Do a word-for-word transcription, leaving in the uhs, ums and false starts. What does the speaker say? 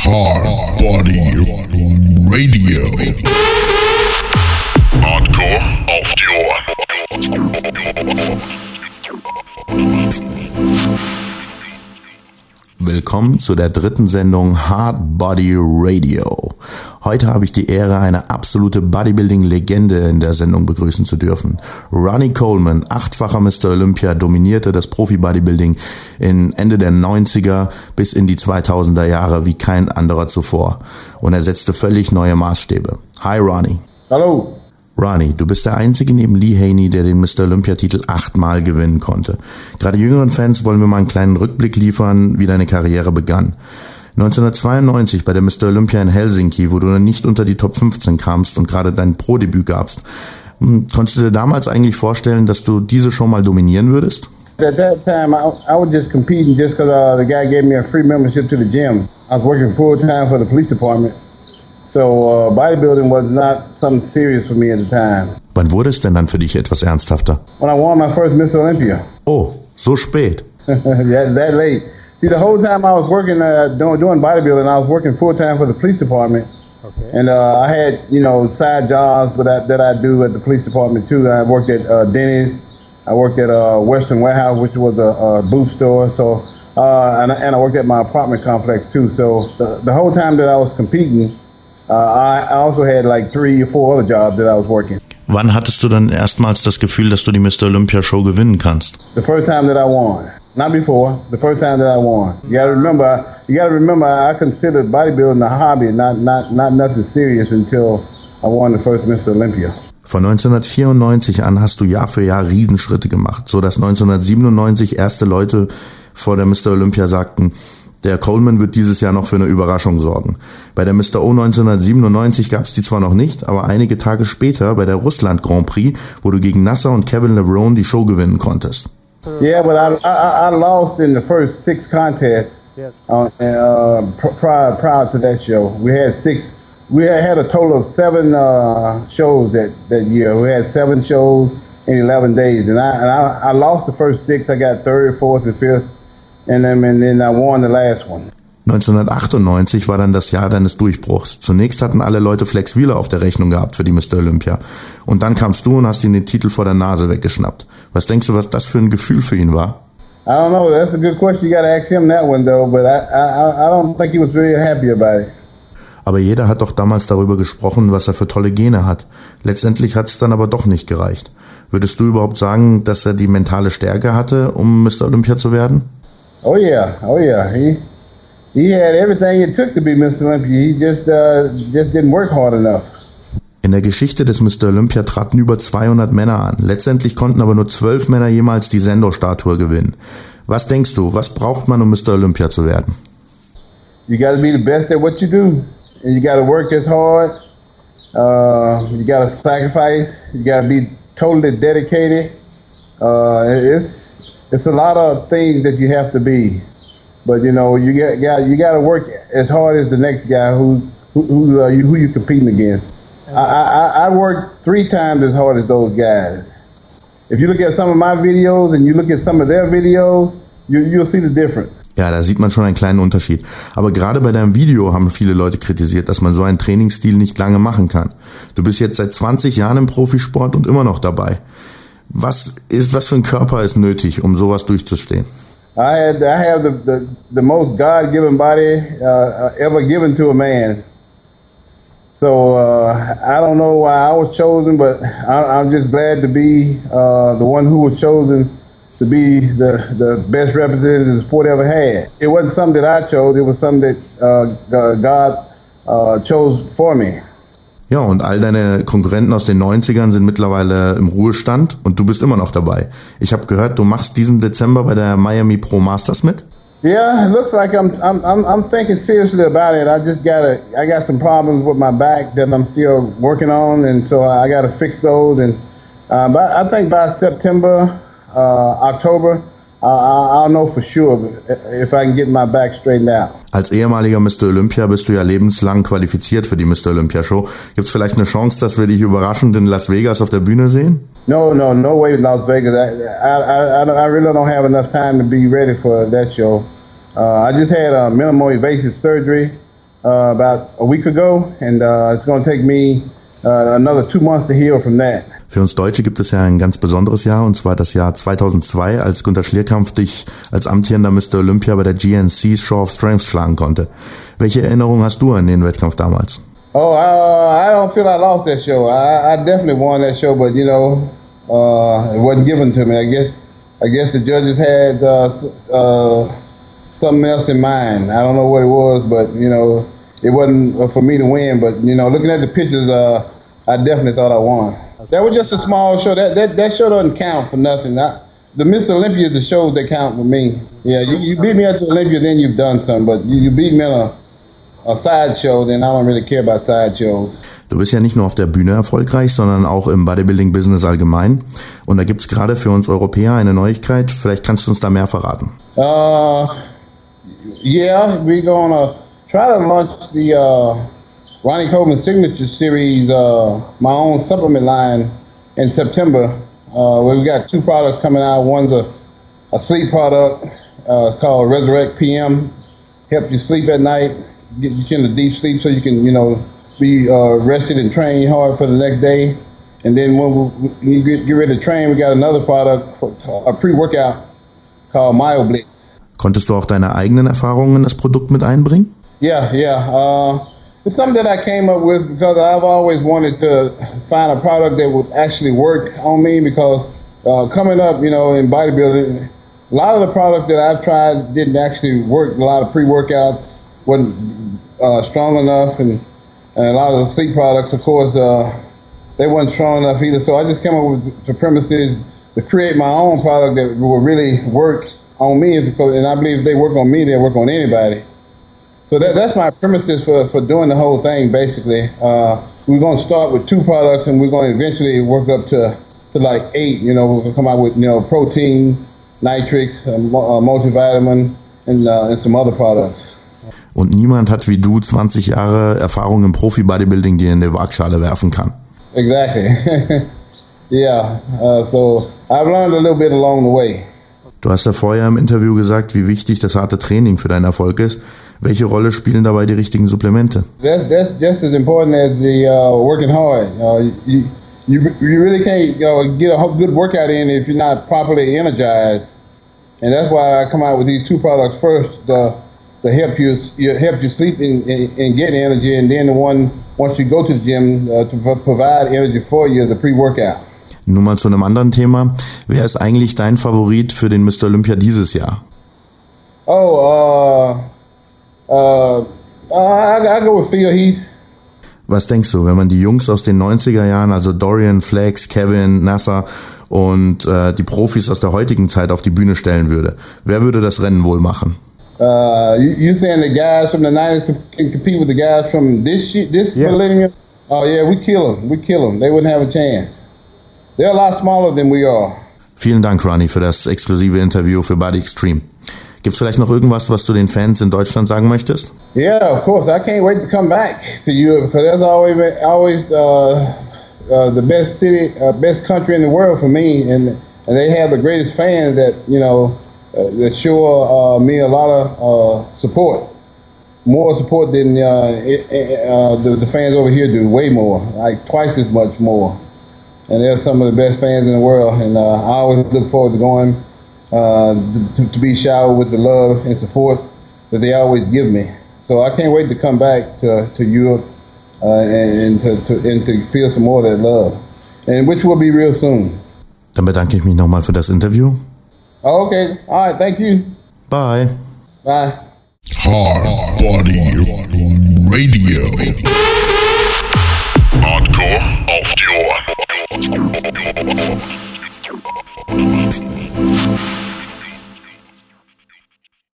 Hard Body Radio. Hardcore auf die Ohren. Willkommen zu der dritten Sendung Hard Body Radio. Heute habe ich die Ehre, eine absolute Bodybuilding-Legende in der Sendung begrüßen zu dürfen. Ronnie Coleman, achtfacher Mister Olympia, dominierte das Profi-Bodybuilding in Ende der neunziger bis in die zweitausender Jahre wie kein anderer zuvor. Und er setzte völlig neue Maßstäbe. Hi Ronnie. Hallo. Ronnie, du bist der Einzige neben Lee Haney, der den Mister Olympia-Titel achtmal gewinnen konnte. Gerade jüngeren Fans wollen wir mal einen kleinen Rückblick liefern, wie deine Karriere begann. neunzehnhundertzweiundneunzig bei der Mister Olympia in Helsinki, wo du dann nicht unter die Top fünfzehn kamst und gerade dein Pro-Debüt gabst. Konntest du dir damals eigentlich vorstellen, dass du diese Show mal dominieren würdest? At that time, I, I was just competing just because uh, the guy gave me a free membership to the gym. I was working full-time for the police department. So uh, bodybuilding was not something serious for me at the time. Wann wurde es denn dann für dich etwas ernsthafter? When I won my first Mister Olympia. Oh, so spät. Yeah, that late. See, the whole time I was working, uh, doing, doing bodybuilding, I was working full-time for the police department. Okay. And uh, I had, you know, side jobs that I, that I do at the police department too. I worked at uh, Denny's. I worked at uh, Western Warehouse, which was a, a boot store. So, uh, and, and I worked at my apartment complex too. So the, the whole time that I was competing, Uh, I also had like three or four other jobs that I was working. Wann hattest du dann erstmals das Gefühl, dass du die Mister Olympia Show gewinnen kannst? The first time that I won. Not before. The first time that I won. You gotta remember, you gotta remember I considered bodybuilding a hobby, not, not, not nothing serious until I won the first Mister Olympia. Von neunzehnhundertvierundneunzig an hast du Jahr für Jahr Riesenschritte gemacht, so dass neunzehnhundertsiebenundneunzig erste Leute vor der Mister Olympia sagten, der Coleman wird dieses Jahr noch für eine Überraschung sorgen. Bei der Mister O neunzehnhundertsiebenundneunzig gab es die zwar noch nicht, aber einige Tage später bei der Russland Grand Prix, wo du gegen Nasser und Kevin Levrone die Show gewinnen konntest. Yeah, but I, I, I lost in the first six contests yes. uh, uh, prior, prior to that show. We had six, we had a total of seven uh, shows that, that year. We had seven shows in eleven days, and I, and I, I lost the first six. I got third, fourth, and fifth. And then, and then I won the last one. neunzehnhundertachtundneunzig war dann das Jahr deines Durchbruchs. Zunächst hatten alle Leute Flex Wheeler auf der Rechnung gehabt für die Mister Olympia. Und dann kamst du und hast ihm den Titel vor der Nase weggeschnappt. Was denkst du, was das für ein Gefühl für ihn war? I don't know. That's a good question. You got to ask him that one, though. But I, I, I don't think he was very happy about it. Aber jeder hat doch damals darüber gesprochen, was er für tolle Gene hat. Letztendlich hat es dann aber doch nicht gereicht. Würdest du überhaupt sagen, dass er die mentale Stärke hatte, um Mister Olympia zu werden? Oh yeah, oh yeah. He he had everything it took to be Mister Olympia. He just uh, just didn't work hard enough. In der Geschichte des Mister Olympia traten über zweihundert Männer an. Letztendlich konnten aber nur zwölf Männer jemals die Sendo-Statue gewinnen. Was denkst du, was braucht man, um Mister Olympia zu werden? You got to be the best at what you do, and you got to work as hard. Uh, you got to sacrifice. You got to be totally dedicated. Uh, it's It's a lot of things that you have to be, but you know you got, got you got to work as hard as the next guy who who who, uh, you, who you're competing against. I, I I worked three times as hard as those guys. If you look at some of my videos and you look at some of their videos, you, you'll see the difference. Ja, da sieht man schon einen kleinen Unterschied. Aber gerade bei deinem Video haben viele Leute kritisiert, dass man so einen Trainingsstil nicht lange machen kann. Du bist jetzt seit zwanzig Jahren im Profisport und immer noch dabei. Was ist, was für ein Körper ist nötig, um sowas durchzustehen? I had, I have the, the, the most God-given body uh, ever given to a man. So uh, I don't know why I was chosen, but I, I'm just glad to be uh, the one who was chosen to be the, the best representative the sport ever had. It wasn't something that I chose, it was something that uh, God uh, chose for me. Ja, und all deine Konkurrenten aus den neunzigern sind mittlerweile im Ruhestand und du bist immer noch dabei. Ich habe gehört, du machst diesen Dezember bei der Miami Pro Masters mit? Yeah, it looks like I'm I'm I'm, I'm thinking seriously about it. I just got a I got some problems with my back that I'm still working on, and so I got to fix those. And uh, but I think by September, uh, October, uh, I'll know for sure if I can get my back straightened out. Als ehemaliger Mister Olympia bist du ja lebenslang qualifiziert für die Mister Olympia Show. Gibt es vielleicht eine Chance, dass wir dich überraschend in Las Vegas auf der Bühne sehen? No, no, no way in Las Vegas. I, I, I, I really don't have enough time to be ready for that show. Uh, I just had a minimal invasive surgery. Uh, uh, about a week ago, and uh, it's going to take me uh, another two months to heal from that. Für uns Deutsche gibt es ja ein ganz besonderes Jahr, und zwar das Jahr zweitausendzwei, als Günter Schlierkampf dich als amtierender Mister Olympia bei der G N C's Show of Strength schlagen konnte. Welche Erinnerungen hast du an den Wettkampf damals? Oh, uh, I don't feel I lost that show. I, I definitely won that show, but you know, uh, it wasn't given to me. I guess, I guess the judges had uh, uh, something else in mind. I don't know what it was, but you know, it wasn't for me to win. But you know, looking at the pictures, uh, I definitely thought I won. That was just a small show. That that, that show doesn't count for nothing. I, the Mister Olympia is the shows that count for me. Yeah, you, you beat me at the Olympia, then you've done something. But you, you beat me in a, a sideshow, then I don't really care about sideshows. Du bist ja nicht nur auf der Bühne erfolgreich, sondern auch im Bodybuilding-Business allgemein. Und da gibt's gerade für uns Europäer eine Neuigkeit. Vielleicht kannst du uns da mehr verraten. Uh, yeah, we're gonna try to launch the uh, Ronnie Coleman Signature Series, uh, my own supplement line in September. Uh, where we got two products coming out. One's a, a sleep product uh, called Resurrect P M. Help you sleep at night, get you into deep sleep so you can, you know, be uh, rested and train hard for the next day. And then when we, you get, get ready to train, we got another product, a pre-workout called MyoBlitz. Konntest du auch deine eigenen Erfahrungen in das Produkt mit einbringen? Yeah, yeah. Uh, it's something that I came up with because I've always wanted to find a product that would actually work on me because uh, coming up, you know, in bodybuilding, a lot of the products that I've tried didn't actually work. A lot of pre-workouts wasn't uh, strong enough, and, and a lot of the sleep products, of course, uh, they weren't strong enough either. So I just came up with the premises to create my own product that will really work on me, and I believe if they work on me, they'll work on anybody. So that, that's my premises for, for doing the whole thing, basically. Uh, we're going to start with two products, and we're going to eventually work up to, to like eight. You know, we're going to come out with, you know, protein, nitrix, uh, multivitamin, and, uh, and some other products. Und niemand hat wie du zwanzig Jahre Erfahrung im Profi-Bodybuilding, die in die Waagschale werfen kann. Exactly. Yeah, uh, so I've learned a little bit along the way. Du hast ja vorher im Interview gesagt, wie wichtig das harte Training für deinen Erfolg ist. Welche Rolle spielen dabei die richtigen Supplemente? That's, that's just as important as the uh, working hard. Uh, you, you, you really can't you know, get a good workout in if you're not properly energized. And that's why I come out with these two products first, uh, to help you, you help you sleep and, and, and get energy, and then the one, once you go to the gym, uh, to provide energy for you as a pre-workout. Nun mal zu einem anderen Thema. Wer ist eigentlich dein Favorit für den Mister Olympia dieses Jahr? Oh, uh, uh, I, I go with Phil Heath. Was denkst du, wenn man die Jungs aus den neunziger Jahren, also Dorian, Flex, Kevin, Nasser und äh, die Profis aus der heutigen Zeit auf die Bühne stellen würde? Wer würde das Rennen wohl machen? Uh, you, you saying the guys from the nineties can compete with the guys from this this yeah. millennium? Oh yeah, we kill them. We kill them. They wouldn't have a chance. They're a lot smaller than we are. Vielen Dank, Ronnie, für das exklusive Interview für Body Extreme. Gibt's vielleicht noch irgendwas, was du den Fans in Deutschland sagen möchtest? Yeah, of course. I can't wait to come back to Europe because that's always always uh, uh, the best city, uh, best country in the world for me, and and they have the greatest fans that you know uh, that show uh, me a lot of uh, support, more support than uh, it, uh, the, the fans over here do, way more, like twice as much more. And they're some of the best fans in the world, and uh, I always look forward to going uh, to, to be showered with the love and support that they always give me. So I can't wait to come back to, to Europe uh, and, and, to, to, and to feel some more of that love, and which will be real soon. Dann bedanke ich mich nochmal für das Interview. Oh, okay, all right, thank you. Bye. Bye. Hard Body Radio. Hardcore auf die Ohren.